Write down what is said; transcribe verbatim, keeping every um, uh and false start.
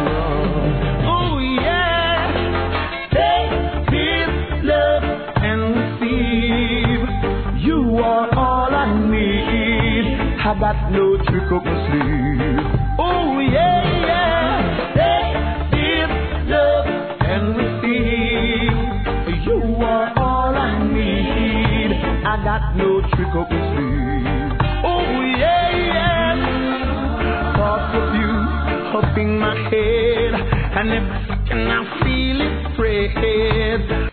Oh yeah, take His love and receive. You are all I need. I got no trick up my sleeve. Oh yeah, yeah, take His love and receive. You are all I need. I got no trick up my sleeve. Oh yeah, yeah. Thoughts of you up in my head, and every second I feel it spread.